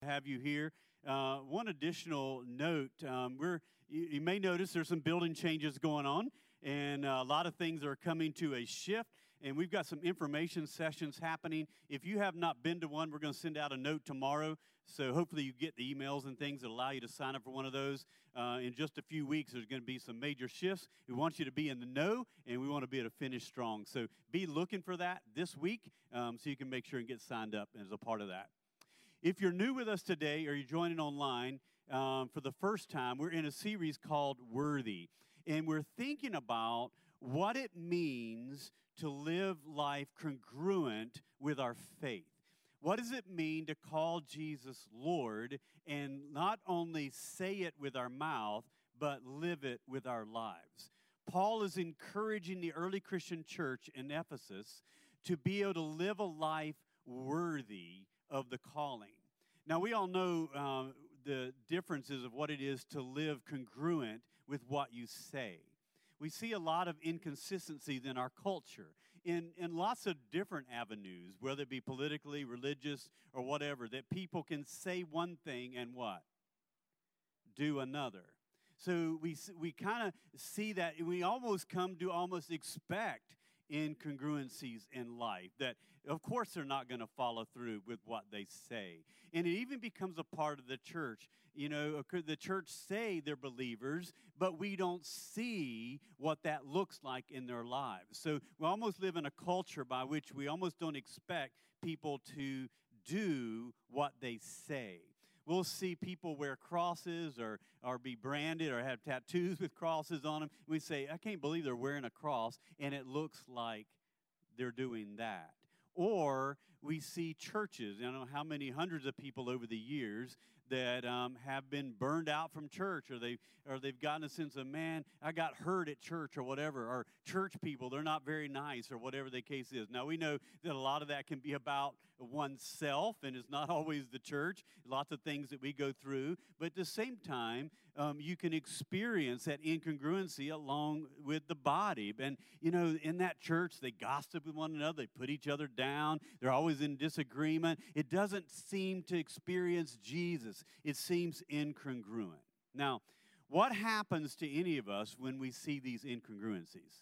Have you here. One additional note, you may notice there's some building changes going on, and a lot of things are coming to a shift, and we've got some information sessions happening. If you have not been to one, we're going to send out a note tomorrow, so hopefully you get the emails and things that allow you to sign up for one of those. In just a few weeks, there's going to be some major shifts. We want you to be in the know, and we want to be able to finish strong. So be looking for that this week so you can make sure and get signed up as a part of that. If you're new with us today or you're joining online for the first time, we're in a series called Worthy. And we're thinking about what it means to live life congruent with our faith. What does it mean to call Jesus Lord and not only say it with our mouth, but live it with our lives? Paul is encouraging the early Christian church in Ephesus to be able to live a life worthy of the calling. Now, we all know the differences of what it is to live congruent with what you say. We see a lot of inconsistencies in our culture in lots of different avenues, whether it be politically, religious, or whatever, that people can say one thing and what? Do another. So we kind of see that, and we almost come to almost expect incongruencies in life, that of course they're not going to follow through with what they say. And it even becomes a part of the church. You know, the church say they're believers, but we don't see what that looks like in their lives. So we almost live in a culture by which we almost don't expect people to do what they say. We'll see people wear crosses or be branded or have tattoos with crosses on them. We say, I can't believe they're wearing a cross, and it looks like they're doing that. Or we see churches, I don't know how many hundreds of people over the years that have been burned out from church, or they've gotten a sense of, man, I got hurt at church or whatever, or church people, they're not very nice or whatever the case is. Now, we know that a lot of that can be about oneself, and it's not always the church, lots of things that we go through, but at the same time, you can experience that incongruency along with the body. And, you know, in that church, they gossip with one another. They put each other down. They're always in disagreement. It doesn't seem to experience Jesus. It seems incongruent. Now, what happens to any of us when we see these incongruencies?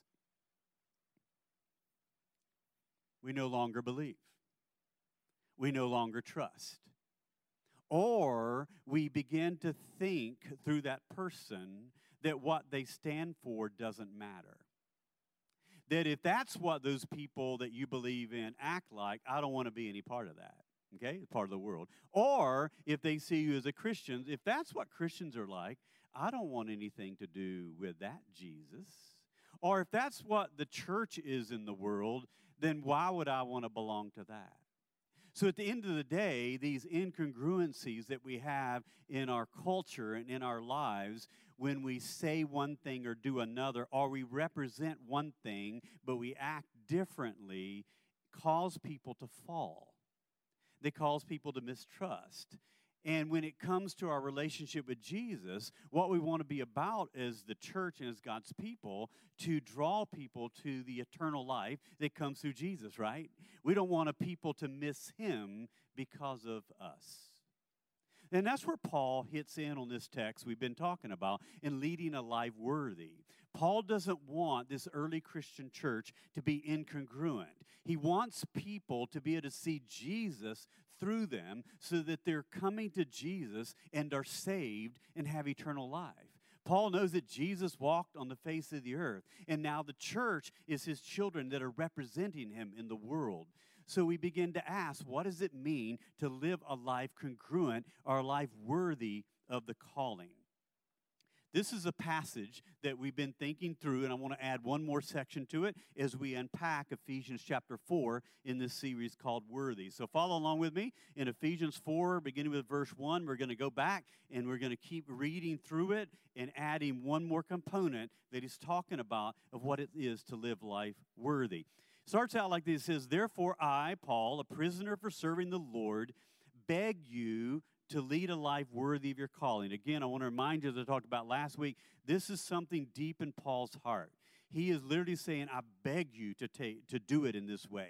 We no longer believe. We no longer trust. Or we begin to think through that person that what they stand for doesn't matter. That if that's what those people that you believe in act like, I don't want to be any part of that. Okay? Part of the world. Or if they see you as a Christian, if that's what Christians are like, I don't want anything to do with that Jesus. Or if that's what the church is in the world, then why would I want to belong to that? So at the end of the day, these incongruencies that we have in our culture and in our lives, when we say one thing or do another, or we represent one thing but we act differently, cause people to fall. They cause people to mistrust. And when it comes to our relationship with Jesus, what we want to be about as the church and as God's people, to draw people to the eternal life that comes through Jesus, right? We don't want people to miss him because of us. And that's where Paul hits in on this text we've been talking about in leading a life worthy. Paul doesn't want this early Christian church to be incongruent. He wants people to be able to see Jesus through them so that they're coming to Jesus and are saved and have eternal life. Paul knows that Jesus walked on the face of the earth, and now the church is his children that are representing him in the world. So we begin to ask, what does it mean to live a life congruent or a life worthy of the calling? This is a passage that we've been thinking through, and I want to add one more section to it as we unpack Ephesians chapter 4 in this series called Worthy. So follow along with me in Ephesians 4, beginning with verse 1. We're going to go back, and we're going to keep reading through it and adding one more component that he's talking about of what it is to live life worthy. Starts out like this. It says, therefore I, Paul, a prisoner for serving the Lord, beg you to lead a life worthy of your calling. Again, I want to remind you, as I talked about last week, this is something deep in Paul's heart. He is literally saying, I beg you to do it in this way.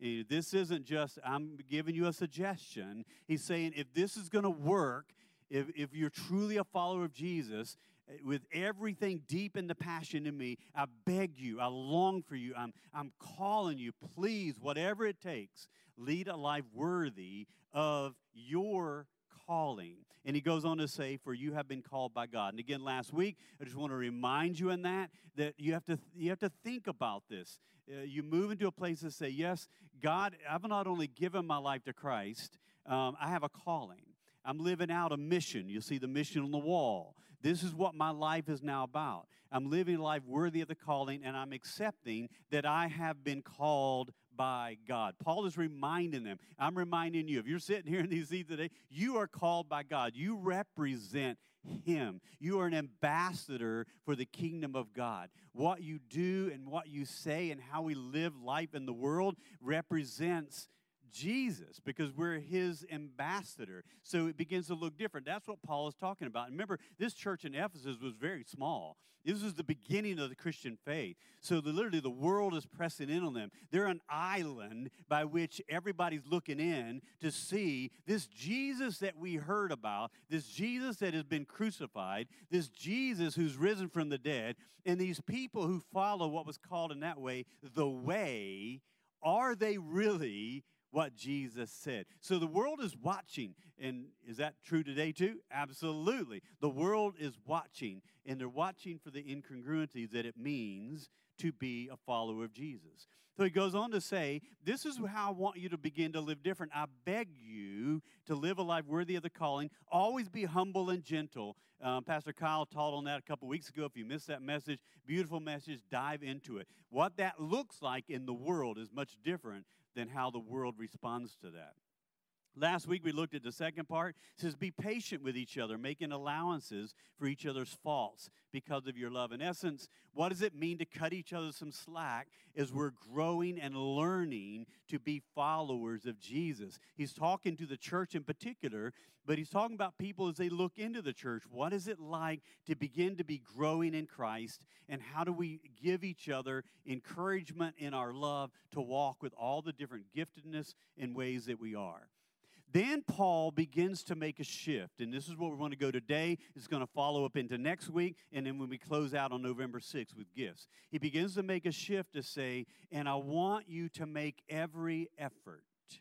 This isn't just, I'm giving you a suggestion. He's saying if this is going to work, if you're truly a follower of Jesus, with everything deep in the passion in me, I beg you, I long for you, I'm calling you, please, whatever it takes, lead a life worthy of your calling. And he goes on to say, for you have been called by God. And again, last week, I just want to remind you in that you have to think about this. You move into a place to say, yes, God, I've not only given my life to Christ, I have a calling. I'm living out a mission. You see the mission on the wall. This is what my life is now about. I'm living a life worthy of the calling, and I'm accepting that I have been called by God. Paul is reminding them. I'm reminding you, if you're sitting here in these seats today, you are called by God. You represent Him. You are an ambassador for the kingdom of God. What you do and what you say and how we live life in the world represents Jesus, because we're His ambassador. So it begins to look different. That's what Paul is talking about. And remember, this church in Ephesus was very small. This was the beginning of the Christian faith. So literally the world is pressing in on them. They're an island by which everybody's looking in to see this Jesus that we heard about, this Jesus that has been crucified, this Jesus who's risen from the dead, and these people who follow what was called in that way, the way, are they really what Jesus said? So the world is watching, and is that true today too? Absolutely. The world is watching, and they're watching for the incongruities that it means to be a follower of Jesus. So he goes on to say, this is how I want you to begin to live different. I beg you to live a life worthy of the calling. Always be humble and gentle. Pastor Kyle taught on that a couple weeks ago. If you missed that message, beautiful message, dive into it. What that looks like in the world is much different than how the world responds to that. Last week we looked at the second part. It says, be patient with each other, making allowances for each other's faults because of your love. In essence, what does it mean to cut each other some slack as we're growing and learning to be followers of Jesus? He's talking to the church in particular, but he's talking about people as they look into the church. What is it like to begin to be growing in Christ, and how do we give each other encouragement in our love to walk with all the different giftedness and ways that we are? Then Paul begins to make a shift, and this is what we want to go today. It's going to follow up into next week, and then when we close out on November 6th with gifts. He begins to make a shift to say, and I want you to make every effort.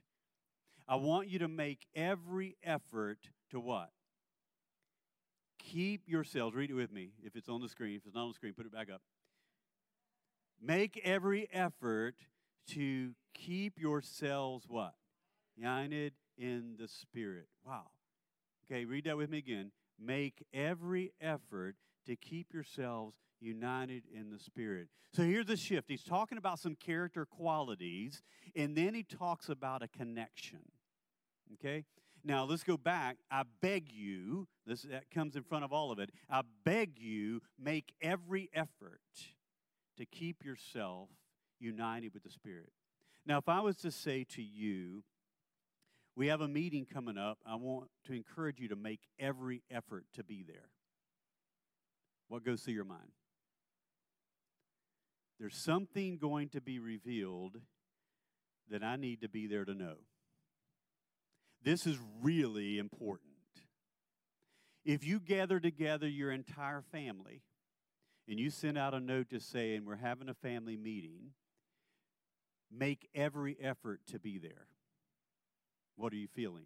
I want you to make every effort to what? Keep yourselves, read it with me. If it's on the screen, if it's not on the screen, put it back up. Make every effort to keep yourselves what? United in the Spirit. Wow. Okay, read that with me again. Make every effort to keep yourselves united in the Spirit. So here's the shift. He's talking about some character qualities, and then he talks about a connection. Okay? Now, let's go back. I beg you, that comes in front of all of it. I beg you, make every effort to keep yourself united with the Spirit. Now, if I was to say to you, we have a meeting coming up, I want to encourage you to make every effort to be there. What goes through your mind? There's something going to be revealed that I need to be there to know. This is really important. If you gather together your entire family and you send out a note to say, and we're having a family meeting, make every effort to be there. What are you feeling?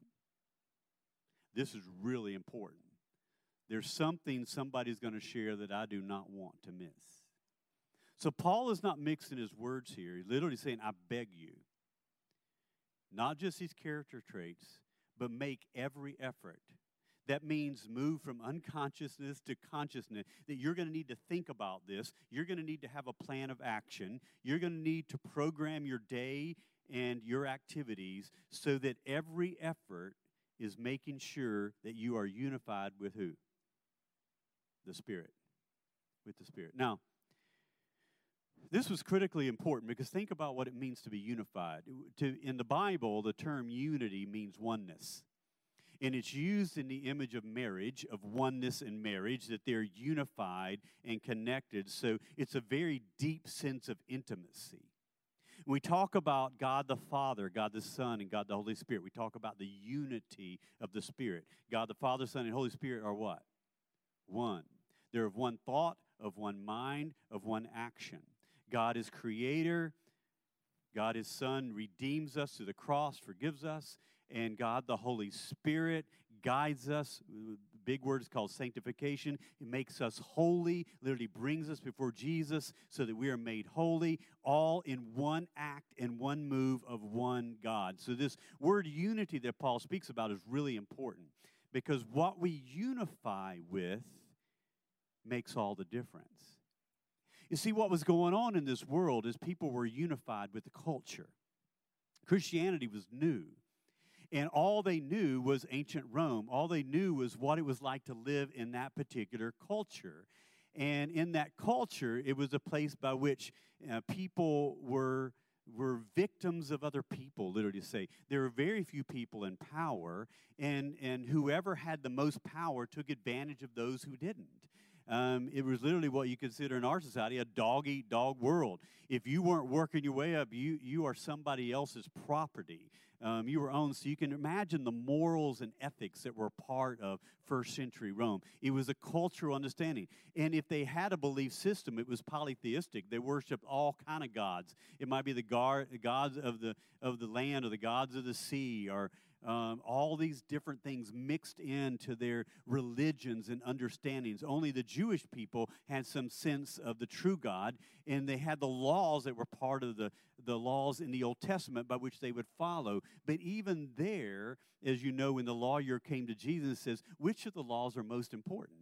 This is really important. There's something somebody's going to share that I do not want to miss. So Paul is not mixing his words here. He's literally saying, I beg you. Not just these character traits, but make every effort. That means move from unconsciousness to consciousness, that you're going to need to think about this. You're going to need to have a plan of action. You're going to need to program your day and your activities so that every effort is making sure that you are unified with who? The Spirit. With the Spirit. Now, this was critically important because think about what it means to be unified. In the Bible, the term unity means oneness. And it's used in the image of marriage, of oneness in marriage, that they're unified and connected. So it's a very deep sense of intimacy. We talk about God the Father, God the Son, and God the Holy Spirit. We talk about the unity of the Spirit. God the Father, Son, and Holy Spirit are what? One. They're of one thought, of one mind, of one action. God is creator. God, his Son, redeems us through the cross, forgives us, and God, the Holy Spirit, guides us. Big word is called sanctification. It makes us holy, literally brings us before Jesus so that we are made holy, all in one act and one move of one God. So this word unity that Paul speaks about is really important because what we unify with makes all the difference. You see, what was going on in this world is people were unified with the culture. Christianity was new. And all they knew was ancient Rome. All they knew was what it was like to live in that particular culture. And in that culture, it was a place by which people were victims of other people, literally to say. There were very few people in power, and whoever had the most power took advantage of those who didn't. It was literally what you consider in our society a dog-eat-dog world. If you weren't working your way up, you are somebody else's property. You were owned. So you can imagine the morals and ethics that were part of first century Rome. It was a cultural understanding. And if they had a belief system, it was polytheistic. They worshiped all kind of gods. It might be the gods of the land or the gods of the sea or all these different things mixed into their religions and understandings. Only the Jewish people had some sense of the true God, and they had the laws that were part of the laws in the Old Testament by which they would follow. But even there, as you know, when the lawyer came to Jesus, says, which of the laws are most important?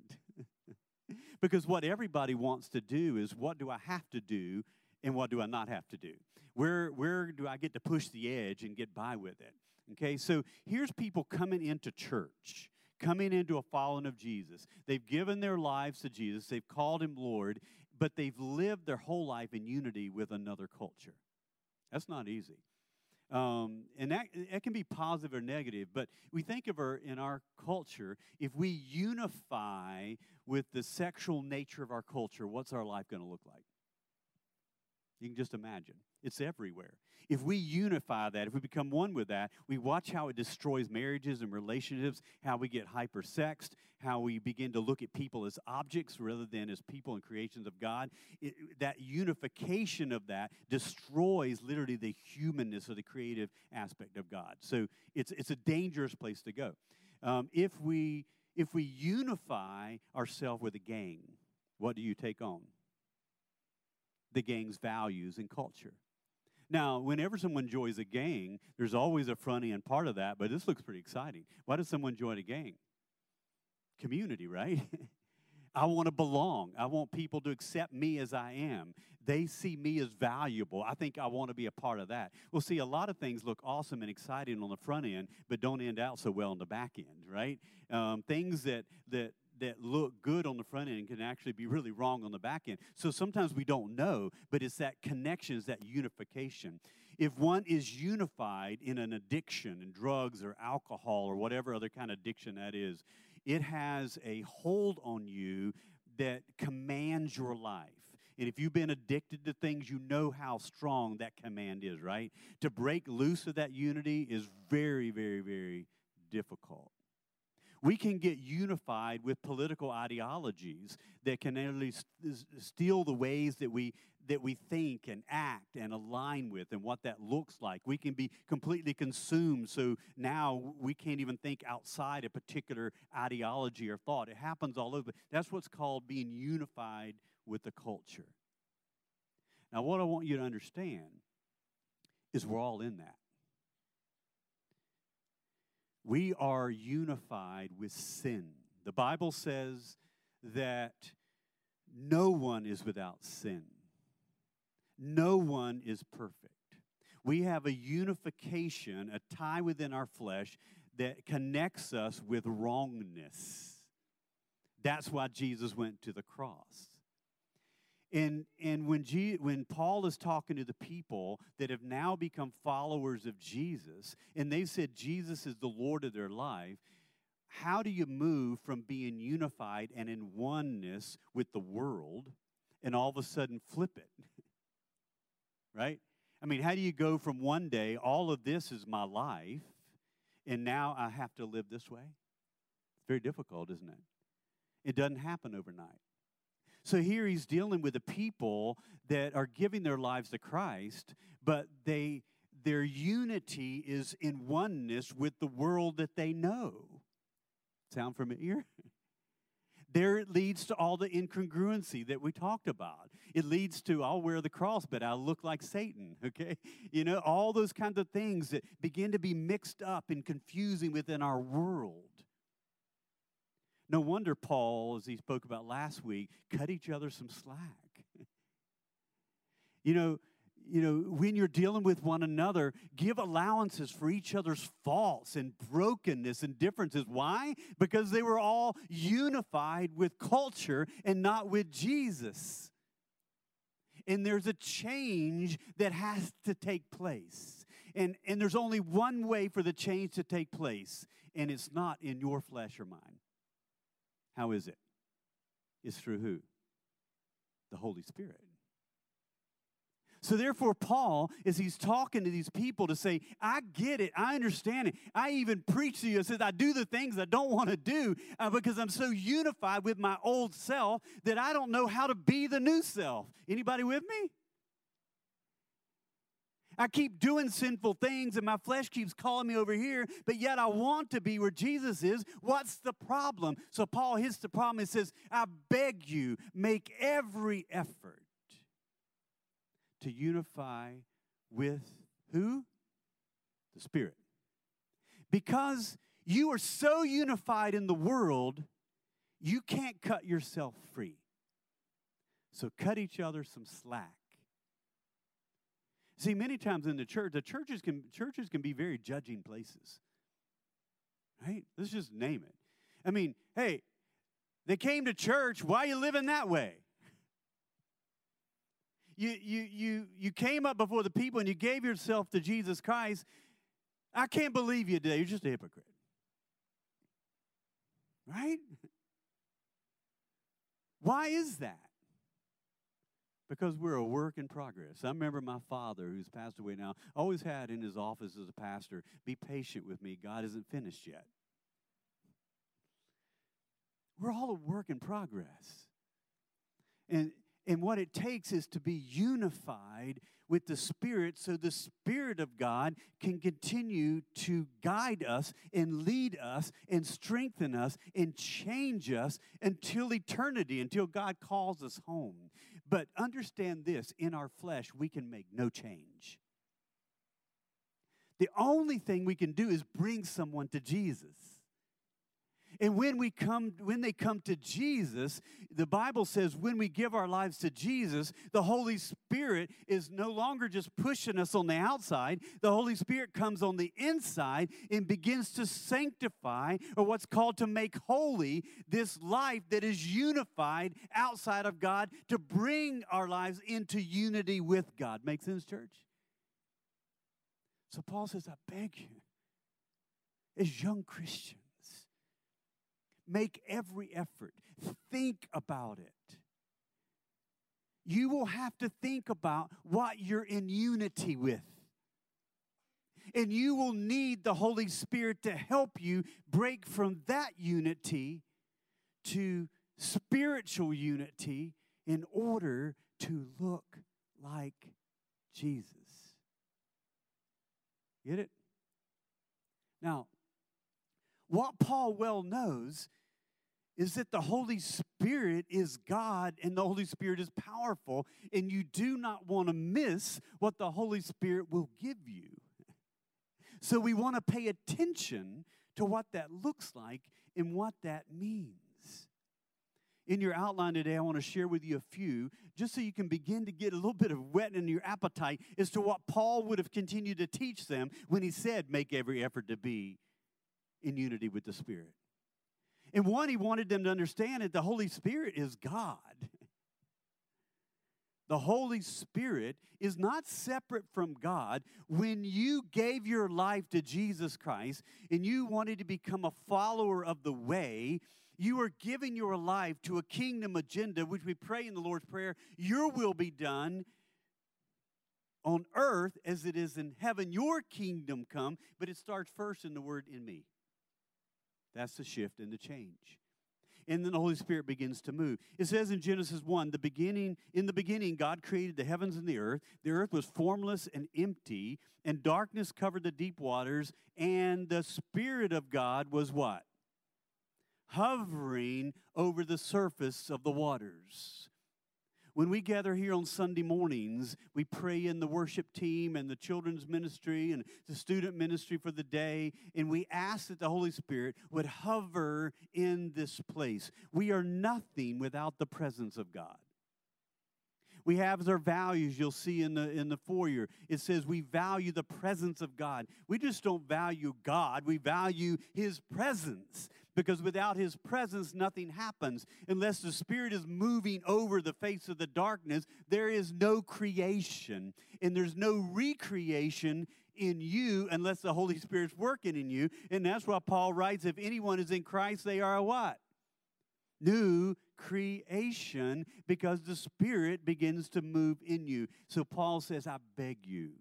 Because what everybody wants to do is, what do I have to do and what do I not have to do? Where do I get to push the edge and get by with it? Okay, so here's people coming into church, coming into a following of Jesus. They've given their lives to Jesus. They've called him Lord, but they've lived their whole life in unity with another culture. That's not easy. And that can be positive or negative, but we think of in our culture, if we unify with the sexual nature of our culture, what's our life going to look like? You can just imagine. It's everywhere. If we unify that, if we become one with that, we watch how it destroys marriages and relationships, how we get hypersexed, how we begin to look at people as objects rather than as people and creations of God. That unification of that destroys literally the humanness or the creative aspect of God. So it's a dangerous place to go. If we unify ourselves with a gang, what do you take on? The gang's values and culture. Now, whenever someone joins a gang, there's always a front end part of that, but this looks pretty exciting. Why does someone join a gang? Community, right? I want to belong. I want people to accept me as I am. They see me as valuable. I think I want to be a part of that. Well, see, a lot of things look awesome and exciting on the front end, but don't end out so well on the back end, right? Things that look good on the front end can actually be really wrong on the back end. So sometimes we don't know, but it's that connection, it's that unification. If one is unified in an addiction, in drugs or alcohol or whatever other kind of addiction that is, it has a hold on you that commands your life. And if you've been addicted to things, you know how strong that command is, right? To break loose of that unity is very, very, very difficult. We can get unified with political ideologies that can literally steal the ways that we think and act and align with and what that looks like. We can be completely consumed, so now we can't even think outside a particular ideology or thought. It happens all over. That's what's called being unified with the culture. Now, what I want you to understand is we're all in that. We are unified with sin. The Bible says that no one is without sin. No one is perfect. We have a unification, a tie within our flesh that connects us with wrongness. That's why Jesus went to the cross. And when Paul is talking to the people that have now become followers of Jesus, and they said Jesus is the Lord of their life, how do you move from being unified and in oneness with the world and all of a sudden flip it? Right? I mean, how do you go from one day, all of this is my life, and now I have to live this way? It's very difficult, isn't it? It doesn't happen overnight. So here he's dealing with the people that are giving their lives to Christ, but their unity is in oneness with the world that they know. Sound familiar? There it leads to all the incongruency that we talked about. It leads to, I'll wear the cross, but I'll look like Satan, okay? You know, all those kinds of things that begin to be mixed up and confusing within our world. No wonder Paul, as he spoke about last week, cut each other some slack. You know, when you're dealing with one another, give allowances for each other's faults and brokenness and differences. Why? Because they were all unified with culture and not with Jesus. And there's a change that has to take place. And there's only one way for the change to take place, and it's not in your flesh or mine. How is it? It's through who? The Holy Spirit. So therefore, Paul, as he's talking to these people to say, I get it, I understand it. I even preach to you. It says, I do the things I don't want to do because I'm so unified with my old self that I don't know how to be the new self. Anybody with me? I keep doing sinful things and my flesh keeps calling me over here, but yet I want to be where Jesus is. What's the problem? So Paul hits the problem and says, I beg you, make every effort to unify with who? The Spirit. Because you are so unified in the world, you can't cut yourself free. So cut each other some slack. See, many times in the churches can be very judging places. Right? Let's just name it. I mean, hey, they came to church. Why are you living that way? You came up before the people and you gave yourself to Jesus Christ. I can't believe you today. You're just a hypocrite. Right? Why is that? Because we're a work in progress. I remember my father, who's passed away now, always had in his office as a pastor, be patient with me. God isn't finished yet. We're all a work in progress. And what it takes is to be unified with the Spirit so the Spirit of God can continue to guide us and lead us and strengthen us and change us until eternity, until God calls us home. But understand this, in our flesh, we can make no change. The only thing we can do is bring someone to Jesus. And when they come to Jesus, the Bible says when we give our lives to Jesus, the Holy Spirit is no longer just pushing us on the outside. The Holy Spirit comes on the inside and begins to sanctify, or what's called to make holy, this life that is unified outside of God to bring our lives into unity with God. Make sense, church? So Paul says, I beg you, as young Christians, make every effort. Think about it. You will have to think about what you're in unity with. And you will need the Holy Spirit to help you break from that unity to spiritual unity in order to look like Jesus. Get it? Now, what Paul well knows is that the Holy Spirit is God and the Holy Spirit is powerful, and you do not want to miss what the Holy Spirit will give you. So we want to pay attention to what that looks like and what that means. In your outline today, I want to share with you a few, just so you can begin to get a little bit of whet in your appetite as to what Paul would have continued to teach them when he said, make every effort to be in unity with the Spirit. And one, he wanted them to understand that the Holy Spirit is God. The Holy Spirit is not separate from God. When you gave your life to Jesus Christ and you wanted to become a follower of the way, you are giving your life to a kingdom agenda, which we pray in the Lord's Prayer, your will be done on earth as it is in heaven. Your kingdom come, but it starts first in the word in me. That's the shift and the change. And then the Holy Spirit begins to move. It says in Genesis 1, in the beginning, God created the heavens and the earth. The earth was formless and empty, and darkness covered the deep waters, and the Spirit of God was what? Hovering over the surface of the waters. When we gather here on Sunday mornings, we pray in the worship team and the children's ministry and the student ministry for the day, and we ask that the Holy Spirit would hover in this place. We are nothing without the presence of God. We have our values, you'll see in the foyer. It says we value the presence of God. We just don't value God, we value His presence. Because without His presence, nothing happens. Unless the Spirit is moving over the face of the darkness, there is no creation. And there's no recreation in you unless the Holy Spirit's working in you. And that's why Paul writes, if anyone is in Christ, they are a what? New creation, because the Spirit begins to move in you. So Paul says, I beg you,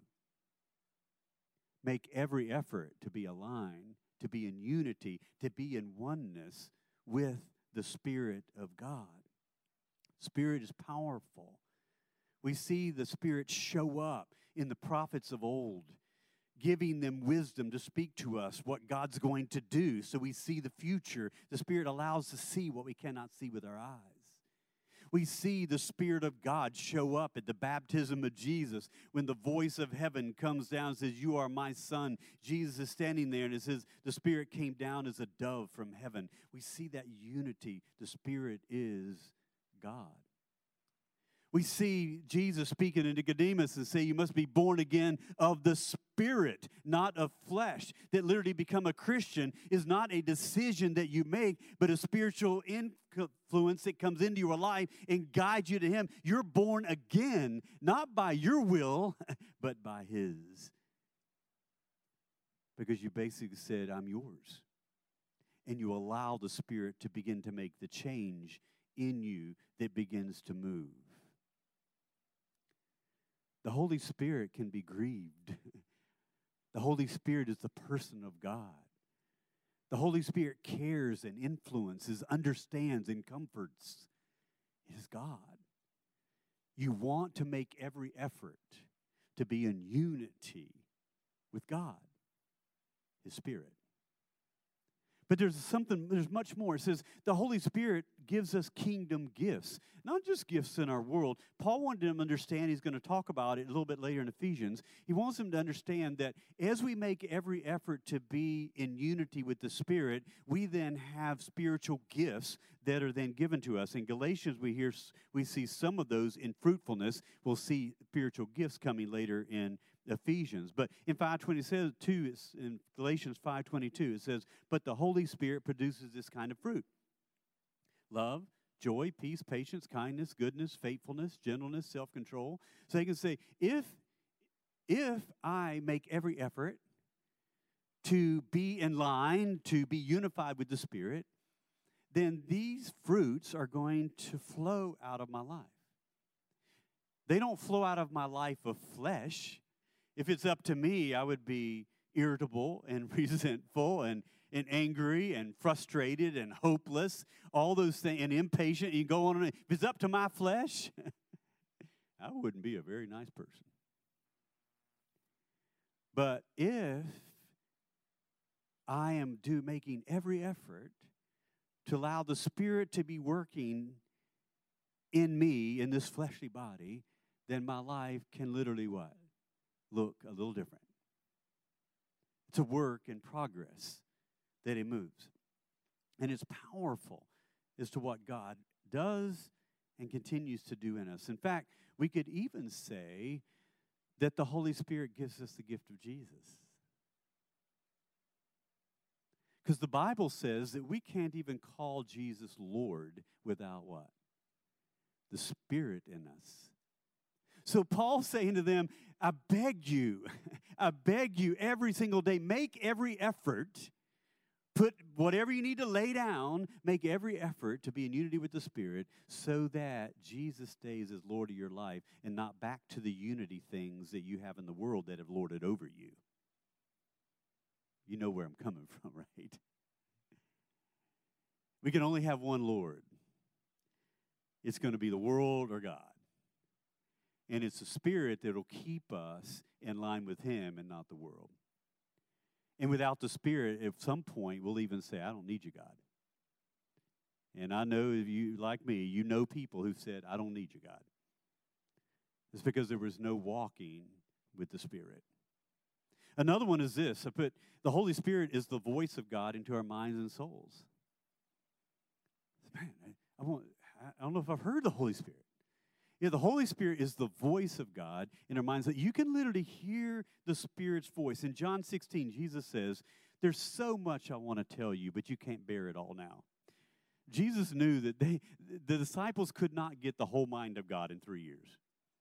make every effort to be aligned, to be in unity, to be in oneness with the Spirit of God. Spirit is powerful. We see the Spirit show up in the prophets of old, giving them wisdom to speak to us what God's going to do. So we see the future. The Spirit allows us to see what we cannot see with our eyes. We see the Spirit of God show up at the baptism of Jesus when the voice of heaven comes down and says, you are my Son. Jesus is standing there and it says, the Spirit came down as a dove from heaven. We see that unity. The Spirit is God. We see Jesus speaking to Nicodemus and say, you must be born again of the Spirit, not of flesh. That literally become a Christian is not a decision that you make, but a spiritual influence that comes into your life and guides you to Him. You're born again, not by your will, but by His. Because you basically said, I'm yours. And you allow the Spirit to begin to make the change in you that begins to move. The Holy Spirit can be grieved. The Holy Spirit is the person of God. The Holy Spirit cares and influences, understands and comforts. It is God. You want to make every effort to be in unity with God, His Spirit. But there's much more. It says the Holy Spirit gives us kingdom gifts, not just gifts in our world. Paul wanted them to understand, he's going to talk about it a little bit later in Ephesians. He wants them to understand that as we make every effort to be in unity with the Spirit, we then have spiritual gifts that are then given to us. In Galatians, we see some of those in fruitfulness. We'll see spiritual gifts coming later in Ephesians. But in 5:22, in Galatians 5:22, it says, but the Holy Spirit produces this kind of fruit. Love, joy, peace, patience, kindness, goodness, faithfulness, gentleness, self-control. So they can say, if I make every effort to be in line, to be unified with the Spirit, then these fruits are going to flow out of my life. They don't flow out of my life of flesh. If it's up to me, I would be irritable and resentful and angry and frustrated and hopeless, all those things, and impatient. You go on and on. If it's up to my flesh, I wouldn't be a very nice person. But if I am making every effort to allow the Spirit to be working in me, in this fleshly body, then my life can literally what? Look a little different. It's a work in progress that it moves. And it's powerful as to what God does and continues to do in us. In fact, we could even say that the Holy Spirit gives us the gift of Jesus. Because the Bible says that we can't even call Jesus Lord without what? The Spirit in us. So Paul's saying to them, I beg you every single day, make every effort, Put whatever you need to lay down, make every effort to be in unity with the Spirit so that Jesus stays as Lord of your life and not back to the unity things that you have in the world that have lorded over you. You know where I'm coming from, right? We can only have one Lord. It's going to be the world or God. And it's the Spirit that will keep us in line with Him and not the world. And without the Spirit, at some point, we'll even say, I don't need you, God. And I know if you, like me, you know people who've said, I don't need you, God. It's because there was no walking with the Spirit. Another one is this. I put, the Holy Spirit is the voice of God into our minds and souls. Man, I don't know if I've heard the Holy Spirit. Yeah, the Holy Spirit is the voice of God in our minds. That you can literally hear the Spirit's voice. In John 16, Jesus says, there's so much I want to tell you, but you can't bear it all now. Jesus knew that the disciples could not get the whole mind of God in 3 years.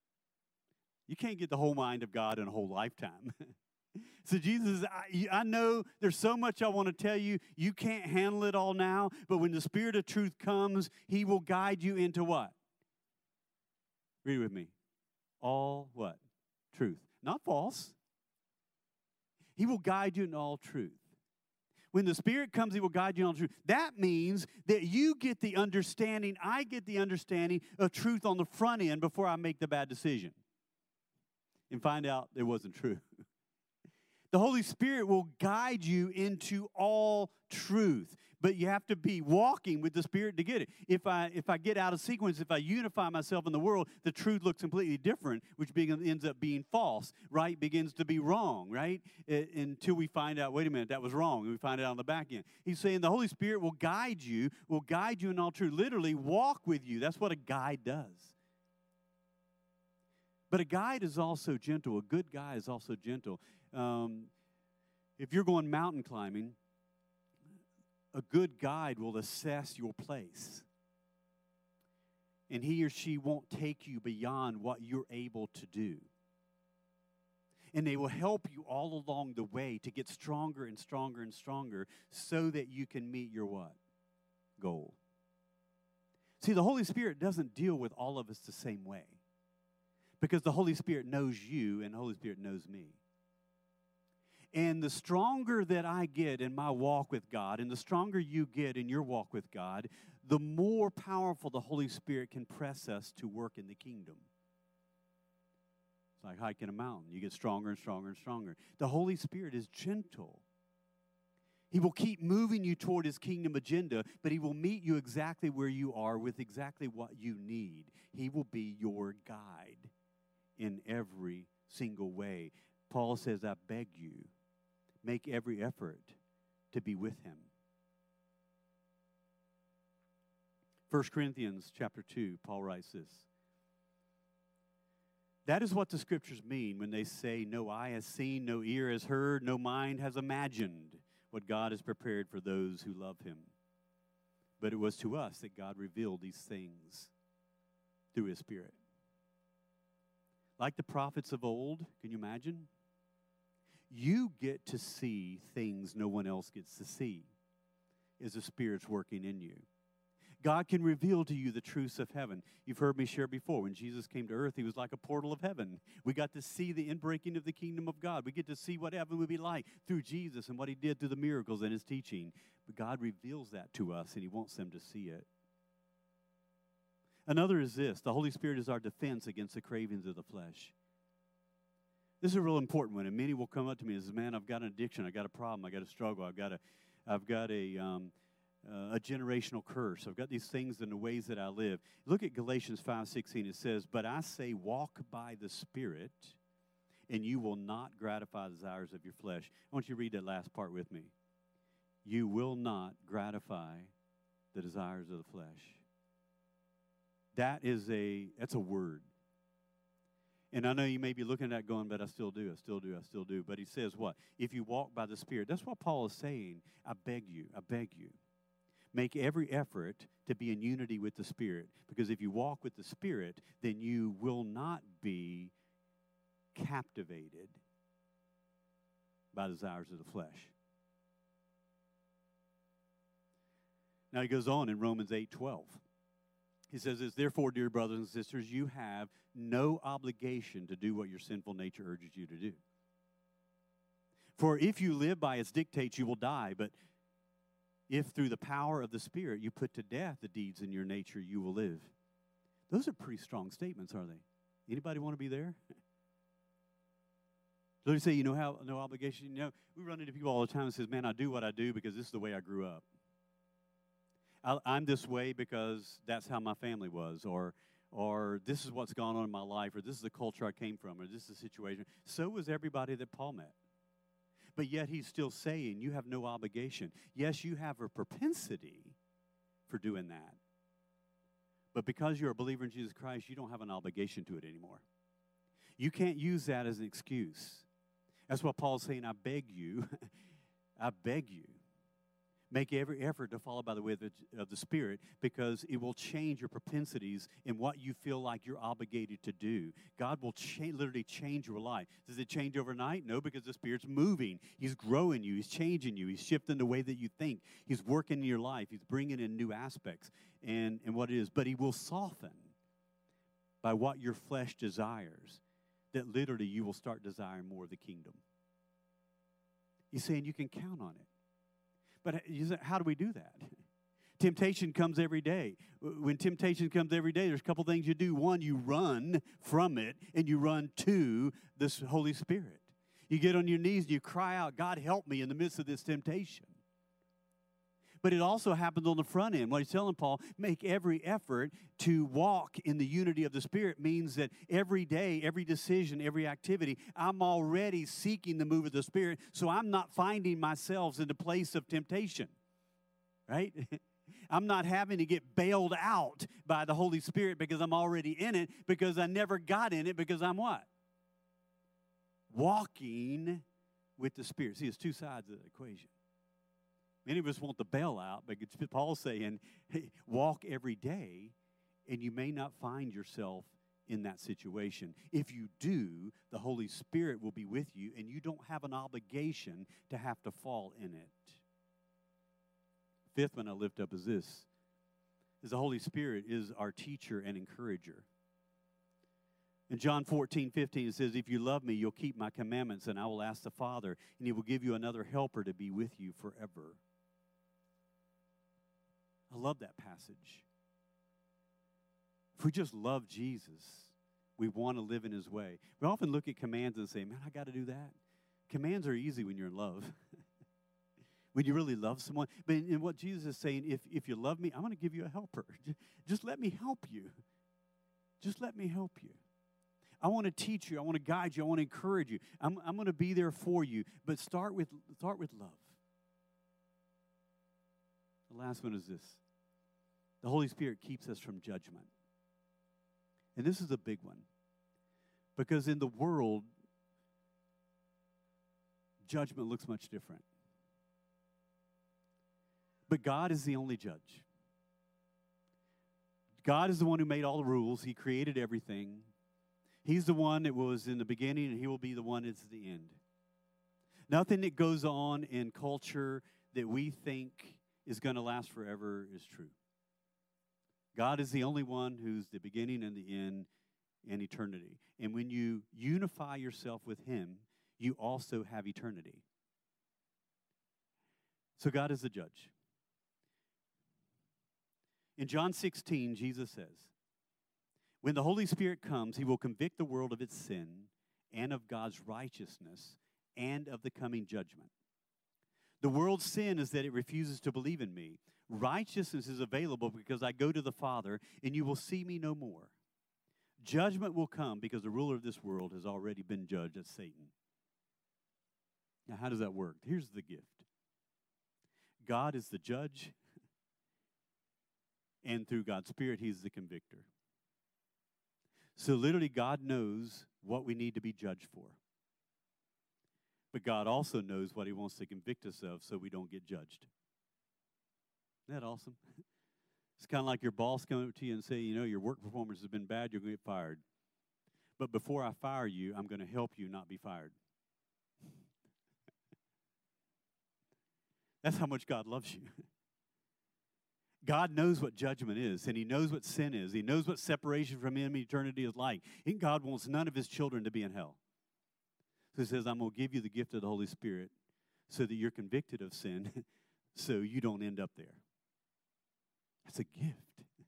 You can't get the whole mind of God in a whole lifetime. So Jesus, I know there's so much I want to tell you. You can't handle it all now, but when the Spirit of truth comes, He will guide you into what? Read with me. All what? Truth. Not false. He will guide you in all truth. When the Spirit comes, He will guide you in all truth. That means that you get the understanding, I get the understanding of truth on the front end before I make the bad decision and find out it wasn't true. The Holy Spirit will guide you into all truth. But you have to be walking with the Spirit to get it. If I get out of sequence, if I unify myself in the world, the truth looks completely different, which ends up being false, right? Begins to be wrong, right? Until we find out, wait a minute, that was wrong, and we find it out on the back end. He's saying the Holy Spirit will guide you in all truth. Literally walk with you. That's what a guide does. But a guide is also gentle. A good guide is also gentle. If you're going mountain climbing, a good guide will assess your place. And he or she won't take you beyond what you're able to do. And they will help you all along the way to get stronger and stronger and stronger so that you can meet your what? Goal. See, the Holy Spirit doesn't deal with all of us the same way. Because the Holy Spirit knows you and the Holy Spirit knows me. And the stronger that I get in my walk with God, and the stronger you get in your walk with God, the more powerful the Holy Spirit can press us to work in the kingdom. It's like hiking a mountain. You get stronger and stronger and stronger. The Holy Spirit is gentle. He will keep moving you toward His kingdom agenda, but He will meet you exactly where you are with exactly what you need. He will be your guide in every single way. Paul says, I beg you, make every effort to be with Him. 1 Corinthians chapter 2, Paul writes this. That is what the Scriptures mean when they say, no eye has seen, no ear has heard, no mind has imagined what God has prepared for those who love Him. But it was to us that God revealed these things through His Spirit. Like the prophets of old, can you imagine? You get to see things no one else gets to see as the Spirit's working in you. God can reveal to you the truths of heaven. You've heard me share before. When Jesus came to earth, He was like a portal of heaven. We got to see the inbreaking of the kingdom of God. We get to see what heaven would be like through Jesus and what He did through the miracles and His teaching. But God reveals that to us, and He wants them to see it. Another is this. The Holy Spirit is our defense against the cravings of the flesh. This is a real important one, and many will come up to me and say, man, I've got an addiction, I've got a problem, I've got a struggle, I've got a generational curse. I've got these things in the ways that I live. Look at Galatians 5:16. It says, but I say walk by the Spirit, and you will not gratify the desires of your flesh. I want you to read that last part with me. You will not gratify the desires of the flesh. That's a word. And I know you may be looking at that going, but I still do. But he says what? If you walk by the Spirit. That's what Paul is saying. I beg you. Make every effort to be in unity with the Spirit. Because if you walk with the Spirit, then you will not be captivated by desires of the flesh. Now he goes on in Romans 8:12. He says this, therefore, dear brothers and sisters, you have no obligation to do what your sinful nature urges you to do. For if you live by its dictates, you will die. But if through the power of the Spirit you put to death the deeds in your nature, you will live. Those are pretty strong statements, are they? Anybody want to be there? So they say, you know how, no obligation. You know, we run into people all the time and says, man, I do what I do because this is the way I grew up. I'm this way because that's how my family was, or this is what's gone on in my life, or this is the culture I came from, or this is the situation. So was everybody that Paul met. But yet he's still saying you have no obligation. Yes, you have a propensity for doing that. But because you're a believer in Jesus Christ, you don't have an obligation to it anymore. You can't use that as an excuse. That's what Paul's saying. I beg you, I beg you, make every effort to follow by the way of the Spirit, because it will change your propensities in what you feel like you're obligated to do. God will literally change your life. Does it change overnight? No, because the Spirit's moving. He's growing you. He's changing you. He's shifting the way that you think. He's working in your life. He's bringing in new aspects and what it is. But he will soften by what your flesh desires, that literally you will start desiring more of the kingdom. He's saying you can count on it. But how do we do that? Temptation comes every day. When temptation comes every day, there's a couple things you do. One, you run from it, and you run to this Holy Spirit. You get on your knees and you cry out, God, help me in the midst of this temptation. But it also happens on the front end. What he's telling Paul, make every effort to walk in the unity of the Spirit means that every day, every decision, every activity, I'm already seeking the move of the Spirit, so I'm not finding myself in the place of temptation, right? I'm not having to get bailed out by the Holy Spirit because I'm already in it, because I never got in it because I'm what? Walking with the Spirit. See, it's two sides of the equation. Many of us want the bailout, but Paul's saying, hey, walk every day, and you may not find yourself in that situation. If you do, the Holy Spirit will be with you, and you don't have an obligation to have to fall in it. Fifth one I lift up is this, is the Holy Spirit is our teacher and encourager. In John 14:15, it says, if you love me, you'll keep my commandments, and I will ask the Father, and he will give you another helper to be with you forever. I love that passage. If we just love Jesus, we want to live in his way. We often look at commands and say, man, I got to do that. Commands are easy when you're in love. When you really love someone. But in what Jesus is saying, if you love me, I'm going to give you a helper. Just let me help you. Just let me help you. I want to teach you. I want to guide you. I want to encourage you. I'm going to be there for you. But start with love. The last one is this. The Holy Spirit keeps us from judgment. And this is a big one. Because in the world, judgment looks much different. But God is the only judge. God is the one who made all the rules. He created everything. He's the one that was in the beginning, and he will be the one that's at the end. Nothing that goes on in culture that we think is going to last forever is true. God is the only one who's the beginning and the end and eternity. And when you unify yourself with him, you also have eternity. So God is the judge. In John 16, Jesus says, when the Holy Spirit comes, he will convict the world of its sin and of God's righteousness and of the coming judgment. The world's sin is that it refuses to believe in me. Righteousness is available because I go to the Father, and you will see me no more. Judgment will come because the ruler of this world has already been judged as Satan. Now, how does that work? Here's the gift. God is the judge, and through God's Spirit, he's the convictor. So literally, God knows what we need to be judged for. But God also knows what he wants to convict us of so we don't get judged. Isn't that awesome? It's kind of like your boss coming up to you and saying, you know, your work performance has been bad, you're going to get fired. But before I fire you, I'm going to help you not be fired. That's how much God loves you. God knows what judgment is, and he knows what sin is. He knows what separation from him in eternity is like. And God wants none of his children to be in hell. So he says, I'm going to give you the gift of the Holy Spirit so that you're convicted of sin so you don't end up there. That's a gift.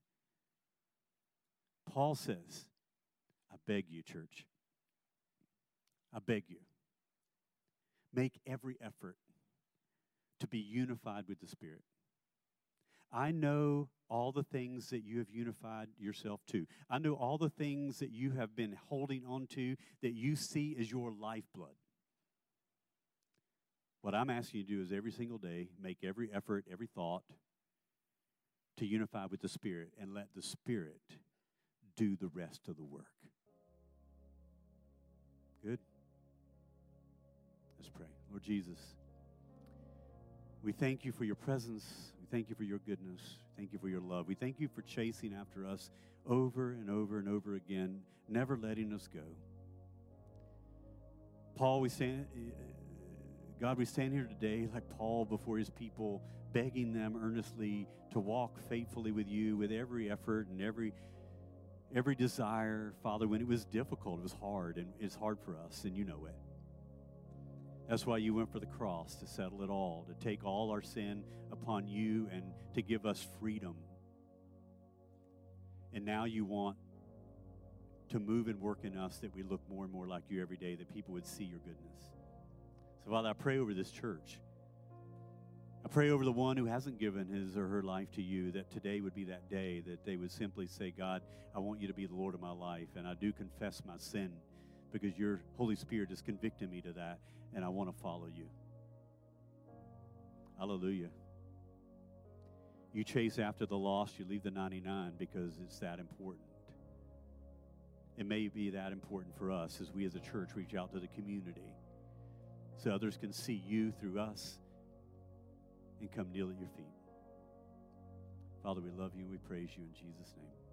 Paul says, I beg you, church. I beg you. Make every effort to be unified with the Spirit. I know all the things that you have unified yourself to. I know all the things that you have been holding on to that you see as your lifeblood. What I'm asking you to do is every single day, make every effort, every thought to unify with the Spirit and let the Spirit do the rest of the work. Good? Let's pray. Lord Jesus, we thank you for your presence. We thank you for your goodness. Thank you for your love. We thank you for chasing after us over and over and over again, never letting us go. Paul, God, we stand here today like Paul before his people, begging them earnestly to walk faithfully with you with every effort and every desire. Father, when it was difficult, it was hard, and it's hard for us, and you know it. That's why you went for the cross, to settle it all, to take all our sin upon you and to give us freedom. And now you want to move and work in us that we look more and more like you every day, that people would see your goodness. So, Father, I pray over this church. I pray over the one who hasn't given his or her life to you, that today would be that day that they would simply say, God, I want you to be the Lord of my life, and I do confess my sin because your Holy Spirit is convicting me to that, and I want to follow you. Hallelujah. You chase after the lost, you leave the 99 because it's that important. It may be that important for us as we as a church reach out to the community so others can see you through us and come kneel at your feet. Father, we love you and we praise you in Jesus' name.